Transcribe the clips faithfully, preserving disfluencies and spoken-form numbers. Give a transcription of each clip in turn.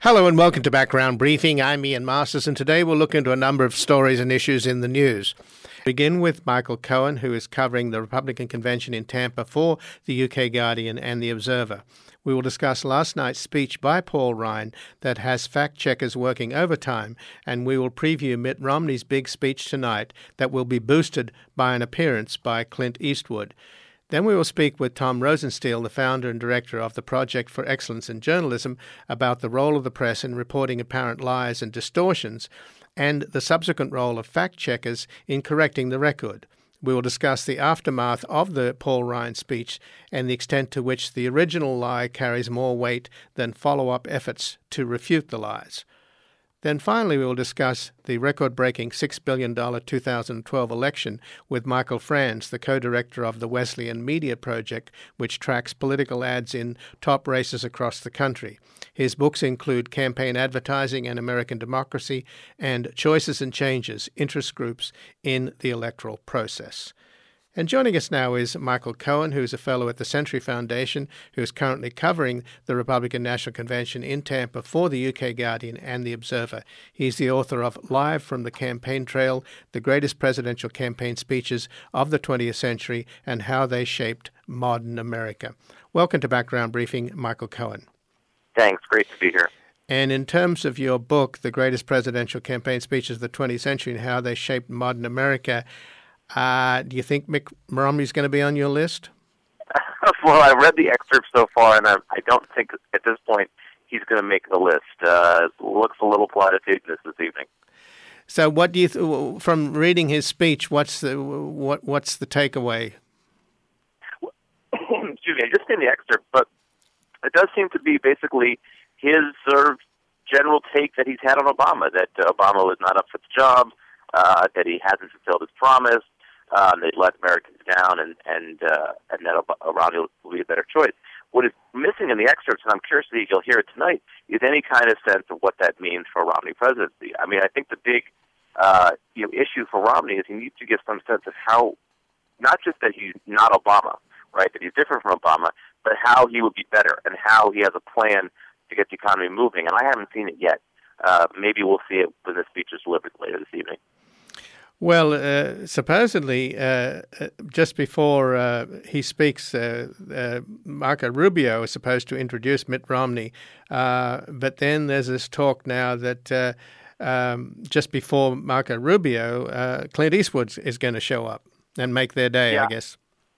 Hello and welcome to Background Briefing. I'm Ian Masters, and today we'll look into a number of stories and issues in the news. Begin with Michael Cohen, who is covering the Republican convention in Tampa for the U K Guardian and the Observer. We will discuss last night's speech by Paul Ryan that has fact-checkers working overtime, and we will preview Mitt Romney's big speech tonight that will be boosted by an appearance by Clint Eastwood. Then we will speak with Tom Rosenstiel, the founder and director of the Project for Excellence in Journalism, about the role of the press in reporting apparent lies and distortions, and the subsequent role of fact-checkers in correcting the record. We will discuss the aftermath of the Paul Ryan speech and the extent to which the original lie carries more weight than follow-up efforts to refute the lies. Then finally, we will discuss the record-breaking six billion dollars two thousand twelve election with Michael Franz, the co-director of the Wesleyan Media Project, which tracks political ads in top races across the country. His books include Campaign Advertising and American Democracy and Choices and Changes, Interest Groups in the Electoral Process. And joining us now is Michael Cohen, who is a fellow at the Century Foundation, who is currently covering the Republican National Convention in Tampa for the U K Guardian and the Observer. He's the author of Live from the Campaign Trail, the greatest presidential campaign speeches of the twentieth century and how they shaped modern America. Welcome to Background Briefing, Michael Cohen. Thanks. Great to be here. And in terms of your book, The Greatest Presidential Campaign Speeches of the twentieth century and How They Shaped Modern America, Uh, do you think Mitt Romney's going to be on your list? Well, I read the excerpt so far, and I, I don't think at this point he's going to make the list. Uh, it looks a little platitudinous this evening. So, what do you th- from reading his speech? What's the what? What's the takeaway? Excuse me, I just seen the excerpt, but it does seem to be basically his sort of general take that he's had on Obama, that uh, Obama was not up for the job, uh, that he hasn't fulfilled his promise. Um, they'd let Americans down, and and uh, and that Romney will be a better choice. What is missing in the excerpts, and I'm curious if you'll hear it tonight, is any kind of sense of what that means for Romney presidency. I mean, I think the big uh, you know issue for Romney is he needs to get some sense of how, not just that he's not Obama, right, that he's different from Obama, but how he would be better and how he has a plan to get the economy moving. And I haven't seen it yet. Uh, maybe we'll see it when the speech is delivered later this evening. Well, uh, supposedly, uh, just before uh, he speaks, uh, uh, Marco Rubio is supposed to introduce Mitt Romney. Uh, but then there's this talk now that uh, um, just before Marco Rubio, uh, Clint Eastwood is going to show up and make their day, yeah. I guess.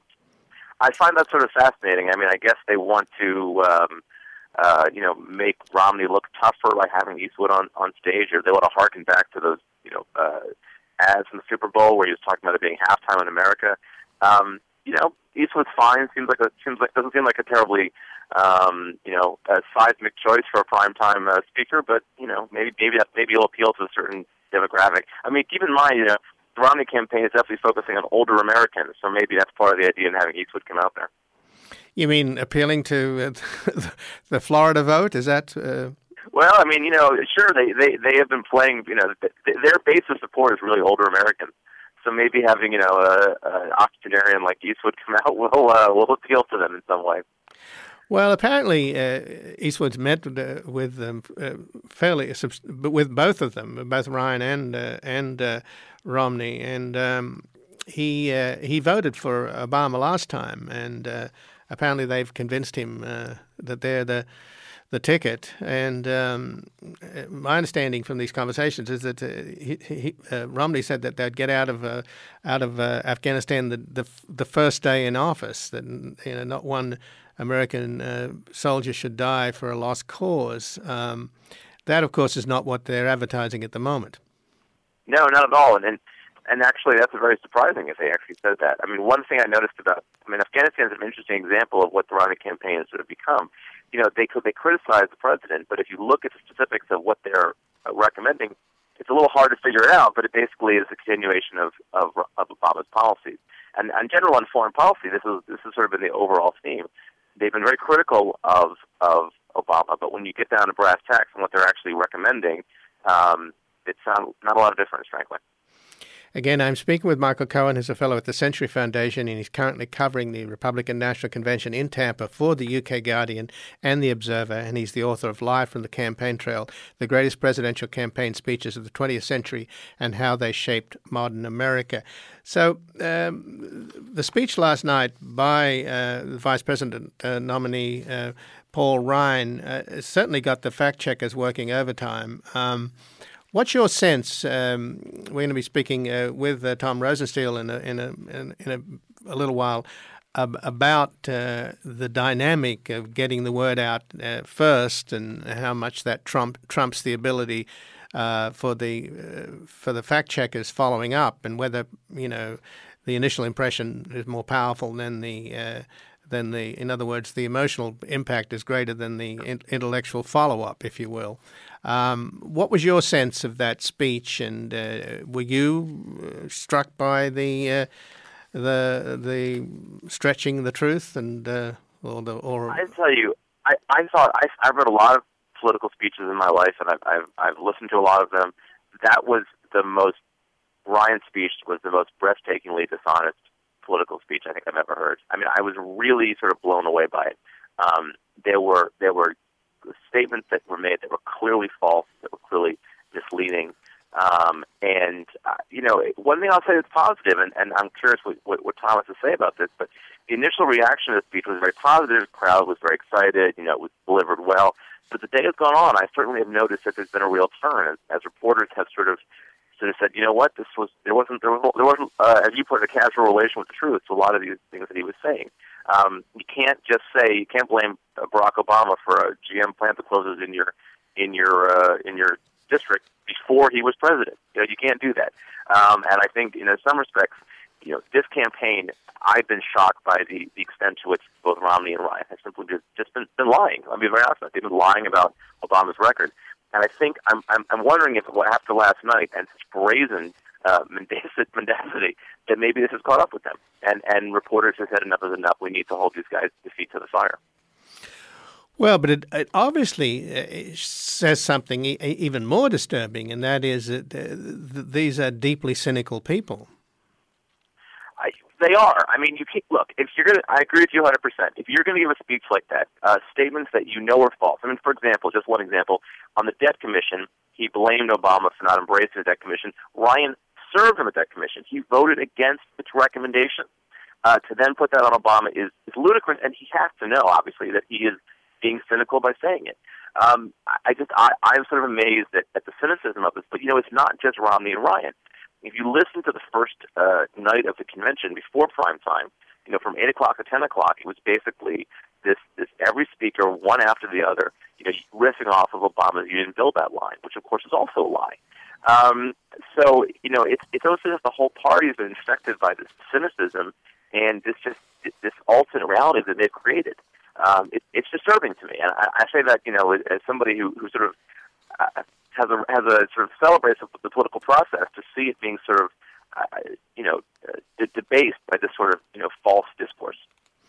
I find that sort of fascinating. I mean, I guess they want to, um, uh, you know, make Romney look tougher by having Eastwood on, on stage, or they want to harken back to those, you know, uh, ads in the Super Bowl where he was talking about it being halftime in America. Um, you know, Eastwood's fine. Seems like a seems like doesn't seem like a terribly um, you know a seismic choice for a primetime uh, speaker. But you know, maybe maybe that, maybe he'll appeal to a certain demographic. I mean, keep in mind, you know, the Romney campaign is definitely focusing on older Americans, so maybe that's part of the idea in having Eastwood come out there. You mean appealing to uh, the Florida vote? Is that? Uh... Well, I mean, you know, sure, they, they, they have been playing, you know, th- their base of support is really older Americans. So maybe having, you know, an octogenarian like Eastwood come out will uh, will appeal to them in some way. Well, apparently uh, Eastwood's met uh, with them uh, fairly, with both of them, both Ryan and uh, and uh, Romney, and um, he uh, he voted for Obama last time, and uh, apparently they've convinced him uh, that they're the the ticket. And um, my understanding from these conversations is that uh, he, he, uh, Romney said that they'd get out of uh, out of uh, Afghanistan the, the the first day in office. That you know, not one American uh, soldier should die for a lost cause. Um, that, of course, is not what they're advertising at the moment. No, not at all. And and, and actually, that's very surprising if they actually said that. I mean, one thing I noticed about, I mean, Afghanistan is an interesting example of what the Romney campaign has sort of become. You know, they they criticize the president, but if you look at the specifics of what they're uh, recommending, it's a little hard to figure it out, but it basically is a continuation of, of, of Obama's policies. And in general, on foreign policy, this is this has sort of been the overall theme. They've been very critical of of Obama, but when you get down to brass tacks and what they're actually recommending, um, it's not, not a lot of difference, frankly. Again, I'm speaking with Michael Cohen, who's a fellow at the Century Foundation, and he's currently covering the Republican National Convention in Tampa for the U K Guardian and the Observer, and he's the author of Live from the Campaign Trail, the greatest presidential campaign speeches of the twentieth century and how they shaped modern America. So um, the speech last night by uh, the Vice President uh, nominee uh, Paul Ryan uh, certainly got the fact checkers working overtime. Um, What's your sense? Um, we're going to be speaking uh, with uh, Tom Rosenstiel in a in a in, in a, a little while ab- about uh, the dynamic of getting the word out uh, first, and how much that trump trumps the ability uh, for the uh, for the fact checkers following up, and whether you know the initial impression is more powerful than the. Uh, than the, in other words, the emotional impact is greater than the in- intellectual follow-up, if you will. Um, what was your sense of that speech, and uh, were you uh, struck by the uh, the the stretching the truth, and uh, or the or? I tell you, I I thought I I've read a lot of political speeches in my life, and I've I've, I've listened to a lot of them. That was the most Ryan speech was the most breathtakingly dishonest political speech I think I've ever heard. I mean, I was really sort of blown away by it. Um, there were there were statements that were made that were clearly false, that were clearly misleading. Um, and uh, you know, one thing I'll say that's positive, and, and I'm curious what, what, what Tom has to say about this. But the initial reaction to the speech was very positive. The crowd was very excited. You know, it was delivered well. But the day has gone on, I certainly have noticed that there's been a real turn as, as reporters have sort of sort of said, you know what, this was there wasn't there, was, there wasn't uh, as you put it, a casual relation with the truth to a lot of these things that he was saying. Um, you can't just say you can't blame uh, Barack Obama for a G M plant that closes in your in your uh, in your district before he was president. You know, you can't do that. Um, and I think, you know, in some respects, you know, this campaign, I've been shocked by the, the extent to which both Romney and Ryan have simply just, just been, been lying. I'll be very honest with you. They've been lying about Obama's record. And I think I'm I'm, I'm wondering if after last night and such brazen uh, mendacity that maybe this has caught up with them. And and reporters have said enough is enough. We need to hold these guys' feet to the fire. Well, but it, it obviously says something e- even more disturbing, and that is that uh, th- these are deeply cynical people. I, they are. I mean, you can't, look, if you're going to, I agree with you one hundred percent. If you're going to give a speech like that, uh, statements that you know are false. I mean, for example, just one example, on the debt commission, he blamed Obama for not embracing the debt commission. Ryan served him at that commission. He voted against its recommendation. Uh, to then put that on Obama is, is ludicrous, and he has to know, obviously, that he is being cynical by saying it. Um, I just, I, I'm sort of amazed at, at the cynicism of this. But, you know, it's not just Romney and Ryan. If you listen to the first uh, night of the convention before prime time, you know, from eight o'clock to ten o'clock, it was basically this, this every speaker, one after the other, you know, riffing off of Obama's "You didn't build that line," which, of course, is also a lie. Um, so, you know, it's, it's also just the whole party has been infected by this cynicism and this just this alternate reality that they've created. Um, it, it's disturbing to me, and I, I say that, you know, as somebody who, who sort of uh, has a has a sort of celebrates the political process, to see it being sort of uh, you know uh, debased by this sort of you know false discourse.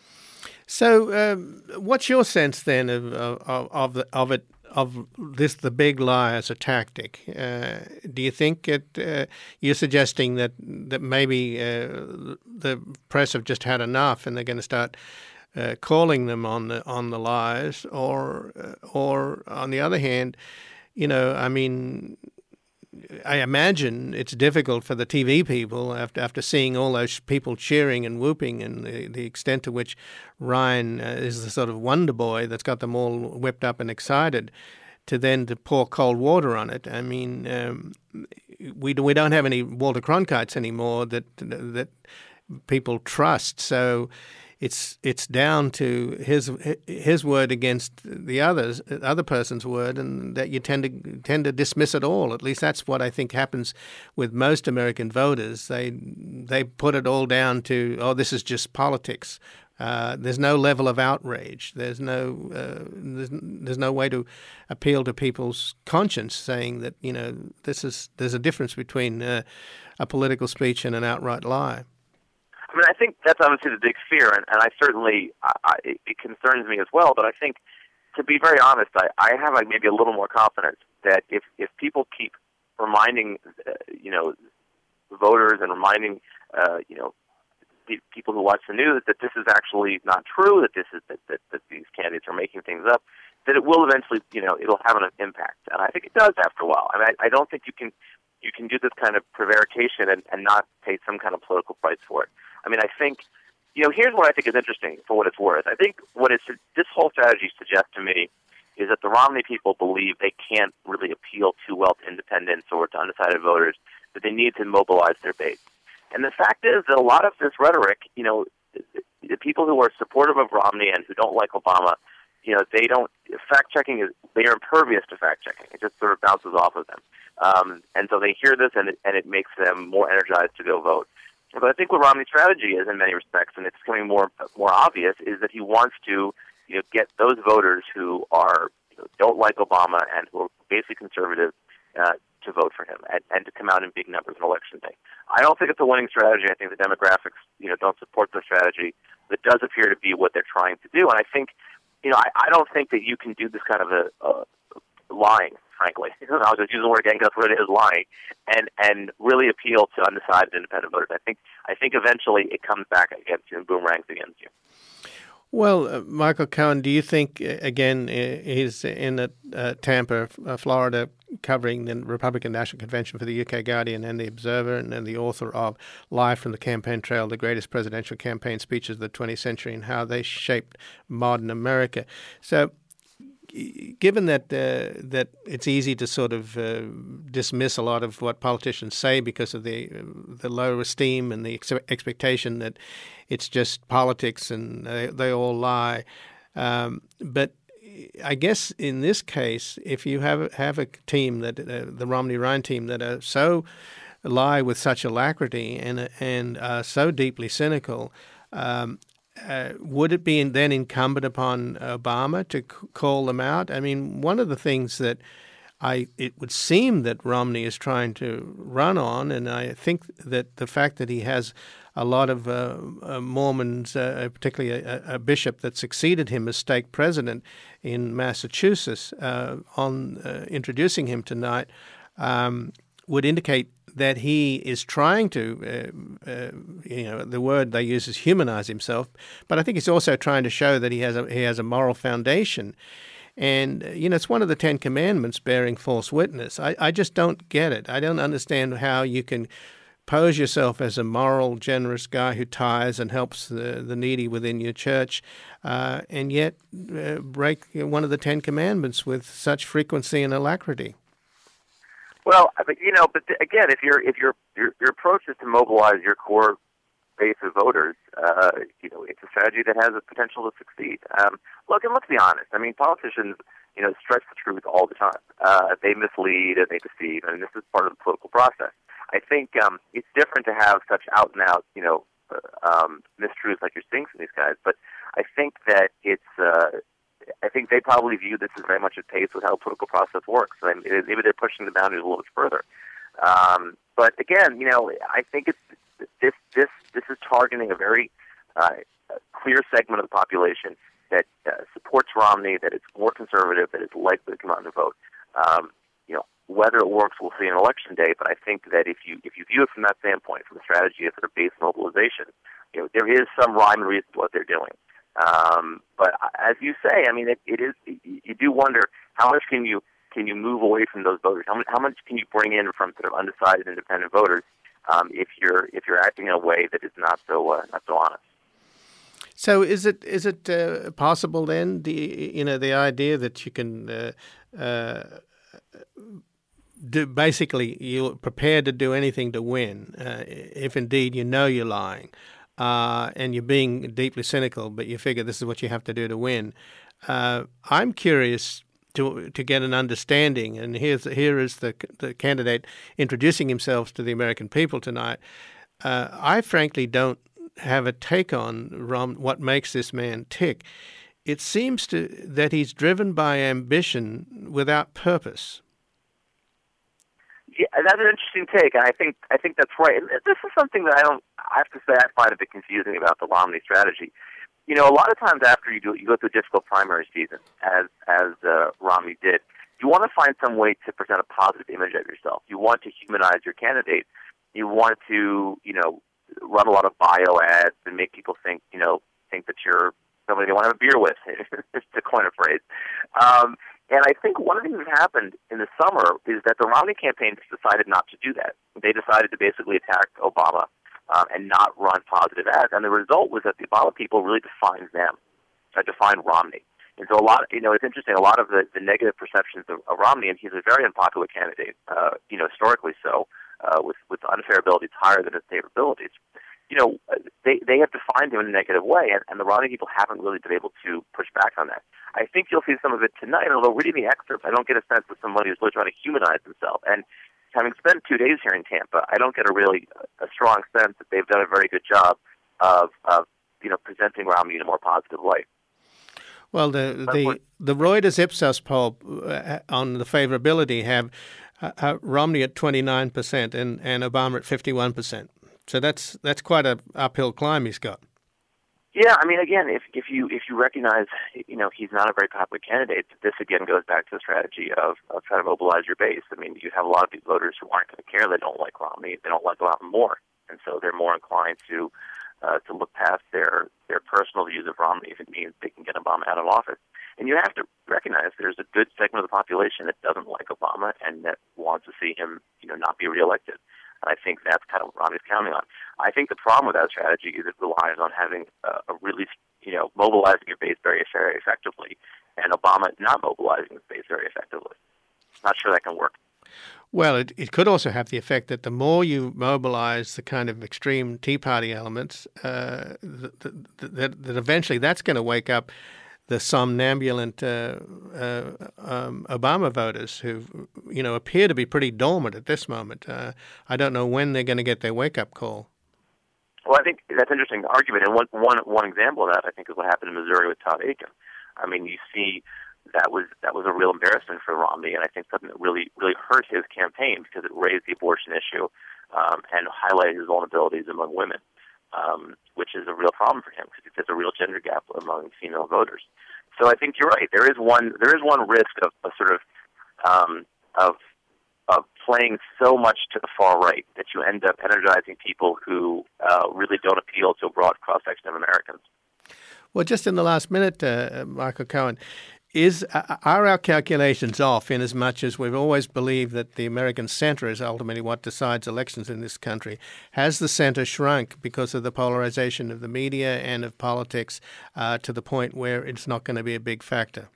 So, um, what's your sense then of of of, the, of it of this the big lie as a tactic? Uh, do you think it? Uh, you're suggesting that that maybe uh, the press have just had enough, and they're going to start Uh, calling them on the on the lies, or uh, or on the other hand, you know, I mean, I imagine it's difficult for the T V people after after seeing all those people cheering and whooping, and the, the extent to which Ryan uh, is the sort of wonder boy that's got them all whipped up and excited, to then to pour cold water on it. I mean, um, we we don't have any Walter Cronkites anymore that that people trust, so. It's it's down to his his word against the others, other person's word, and that you tend to tend to dismiss it all. At least that's what I think happens with most American voters. They they put it all down to, oh, this is just politics. Uh, there's no level of outrage. There's no uh, there's, there's no way to appeal to people's conscience, saying that, you know, this is there's a difference between uh, a political speech and an outright lie. I mean, I think that's obviously the big fear, and, and I certainly, I, I, it concerns me as well, but I think, to be very honest, I, I have like maybe a little more confidence that if, if people keep reminding, uh, you know, voters and reminding, uh, you know, people who watch the news that this is actually not true, that this is that, that, that these candidates are making things up, that it will eventually, you know, it'll have an impact. And I think it does after a while. I mean, I, I don't think you can you can do this kind of prevarication and, and not pay some kind of political price for it. I mean, I think, you know, here's what I think is interesting for what it's worth. I think what it's, this whole strategy suggests to me is that the Romney people believe they can't really appeal too well to independents or to undecided voters, that they need to mobilize their base. And the fact is that a lot of this rhetoric, you know, the people who are supportive of Romney and who don't like Obama, you know, they don't, fact-checking is, they are impervious to fact-checking. It just sort of bounces off of them. Um, and so they hear this and it, and it makes them more energized to go vote. But I think what Romney's strategy is in many respects, and it's becoming more more obvious, is that he wants to, you know, get those voters who are, you know, don't like Obama and who are basically conservative, uh, to vote for him and, and to come out in big numbers on election day. I don't think it's a winning strategy. I think the demographics, you know, don't support the strategy. It does appear to be what they're trying to do. And I think, you know, I, I don't think that you can do this kind of a, a lying, frankly. I'll just use the word again because that's what it is, lying, and and really appeal to undecided independent voters. I think I think eventually it comes back against you and boomerangs against you. Well, uh, Michael Cohen, do you think, uh, again, uh, he's in uh, uh, Tampa, uh, Florida, covering the Republican National Convention for the U K Guardian and the Observer, and, and the author of Live from the Campaign Trail, the greatest presidential campaign speeches of the twentieth century and how they shaped modern America. So given that uh, that it's easy to sort of uh, dismiss a lot of what politicians say because of the uh, the low esteem and the ex- expectation that it's just politics and they, they all lie, um, but I guess in this case, if you have have a team that uh, the Romney-Ryan team that are so lie with such alacrity and and uh, so deeply cynical. Um, Uh, would it be then incumbent upon Obama to c- call them out? I mean, one of the things that I it would seem that Romney is trying to run on, and I think that the fact that he has a lot of uh, uh, Mormons, uh, particularly a, a bishop that succeeded him as stake president in Massachusetts, uh, on uh, introducing him tonight, um, would indicate that he is trying to, uh, uh, you know, the word they use is humanize himself, but I think he's also trying to show that he has a he has a moral foundation. And, uh, you know, it's one of the Ten Commandments, bearing false witness. I, I just don't get it. I don't understand how you can pose yourself as a moral, generous guy who tithes and helps the, the needy within your church, uh, and yet uh, break one of the Ten Commandments with such frequency and alacrity. Well, I mean, you know, but again, if your if your your your approach is to mobilize your core base of voters, uh, you know, it's a strategy that has the potential to succeed. Um, look, and let's be honest. I mean, politicians, you know, stretch the truth all the time. Uh, they mislead and they deceive, and this is part of the political process. I think um, it's different to have such out and out, you know, uh, um, mistruths like you're seeing from these guys. But I think that it's. Uh, I think they probably view this as very much at pace with how the political process works. I mean, maybe they're pushing the boundaries a little bit further. Um, but again, you know, I think it's this this this is targeting a very uh, clear segment of the population that uh, supports Romney, that it's more conservative, that it's likely to come out and vote. Um, you know, whether it works, we'll see on election day. But I think that if you if you view it from that standpoint, from the strategy of sort of base mobilization, you know, there is some rhyme and reason to what they're doing. Um, but as you say, I mean, it, it is. You do wonder how much can you can you move away from those voters? How much, how much can you bring in from sort of undecided independent voters um, if you're if you're acting in a way that is not so uh, not so honest? So is it is it uh, possible then the you know the idea that you can uh, uh, do basically you're prepared to do anything to win uh, if indeed you know you're lying. Uh, and you're being deeply cynical, but you figure this is what you have to do to win. Uh, I'm curious to to get an understanding, and here's here is the the candidate introducing himself to the American people tonight. Uh, I frankly don't have a take on Rom, what makes this man tick. It seems to that he's driven by ambition without purpose. Yeah, that's an interesting take, and I think I think that's right. And this is something that I don't. I have to say I find a bit confusing about the Romney strategy. You know, a lot of times after you do you go through a difficult primary season, as as uh, Romney did, you want to find some way to present a positive image of yourself. You want to humanize your candidate, you want to, you know, run a lot of bio ads and make people think, you know, think that you're somebody they want to have a beer with, to coin a phrase. Um, and I think one of the things that happened in the summer is that the Romney campaign decided not to do that. They decided to basically attack Obama um, and not run positive ads. And the result was that the Obama people really defined them, uh, defined Romney. And so a lot, you know, it's interesting, a lot of the, the negative perceptions of, of Romney, and he's a very unpopular candidate, uh, you know, historically so, uh, with, with unfair abilities higher than his favorabilities. You know, they they have defined him in a negative way, and, and the Romney people haven't really been able to push back on that. I think you'll see some of it tonight, although reading the excerpts, I don't get a sense of somebody who's really trying to humanize himself. And having spent two days here in Tampa, I don't get a really a strong sense that they've done a very good job of, of you know, presenting Romney in a more positive light. Well, the the, the Reuters Ipsos poll uh, on the favorability have uh, uh, Romney at twenty-nine percent and, and Obama at fifty-one percent. So that's that's quite an uphill climb he's got. Yeah, I mean, again, if if you if you recognize, you know, he's not a very popular candidate, this again goes back to the strategy of, of trying to mobilize your base. I mean, you have a lot of these voters who aren't going to care. They don't like Romney. They don't like Obama more, and so they're more inclined to uh, to look past their their personal views of Romney if it means they can get Obama out of office. And you have to recognize there's a good segment of the population that doesn't like Obama and that wants to see him, you know, not be reelected. And I think that's kind of what Romney's counting on. I think the problem with that strategy is it relies on having a, a really, you know, mobilizing your base very, very effectively, and Obama not mobilizing his base very effectively. Not sure that can work. Well, it, it could also have the effect that the more you mobilize the kind of extreme Tea Party elements, uh, that, that, that eventually that's going to wake up the somnambulant uh, uh, um, Obama voters who, you know, appear to be pretty dormant at this moment. Uh, I don't know when they're going to get their wake-up call. Well, I think that's an interesting argument, and one, one, one example of that, I think, is what happened in Missouri with Todd Akin. I mean, you see that was that was a real embarrassment for Romney, and I think something that really really hurt his campaign because it raised the abortion issue um, and highlighted his vulnerabilities among women. Um, which is a real problem for him because there's a real gender gap among female voters. So I think you're right. There is one. There is one risk of, of sort of um, of of playing so much to the far right that you end up energizing people who uh, really don't appeal to a broad cross section of Americans. Well, just in the last minute, uh, Michael Cohen, is are our calculations off in as much as we've always believed that the American center is ultimately what decides elections in this country? Has the center shrunk because of the polarization of the media and of politics uh, to the point where it's not going to be a big factor?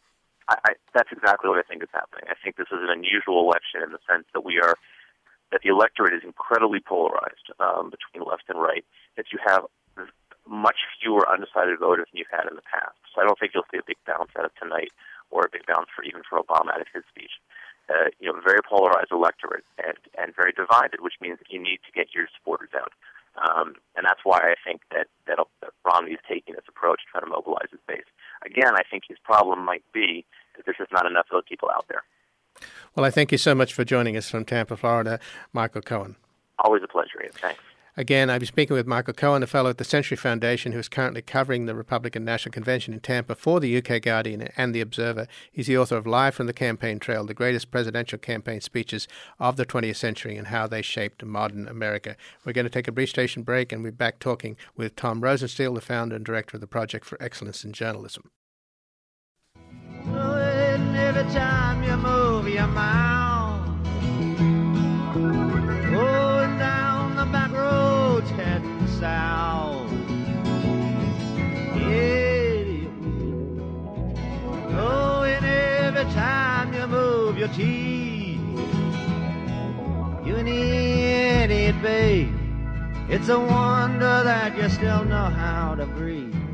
I, I, that's exactly what I think is happening. I think this is an unusual election in the sense that we are that the electorate is incredibly polarized um, between left and right. That you have much fewer undecided voters than you've had in the past. So I don't think you'll see a big bounce out of tonight or a big bounce for even for Obama out of his speech. Uh, you know, very polarized electorate and, and very divided, which means that you need to get your supporters out. Um, and that's why I think that, that, that Romney is taking this approach to try to mobilize his base. Again, I think his problem might be that there's just not enough of those people out there. Well, I thank you so much for joining us from Tampa, Florida, Michael Cohen. Always a pleasure, Ian. Thanks. Again, I'll be speaking with Michael Cohen, a fellow at the Century Foundation who is currently covering the Republican National Convention in Tampa for the U K Guardian and The Observer. He's the author of Live from the Campaign Trail, the greatest presidential campaign speeches of the twentieth century and how they shaped modern America. We're going to take a brief station break and we're back talking with Tom Rosenstiel, the founder and director of the Project for Excellence in Journalism. Every time you move your mouth, going down the back roads heading south. Yeah, oh, and every time you move your teeth, you need it, babe. It's a wonder that you still know how to breathe.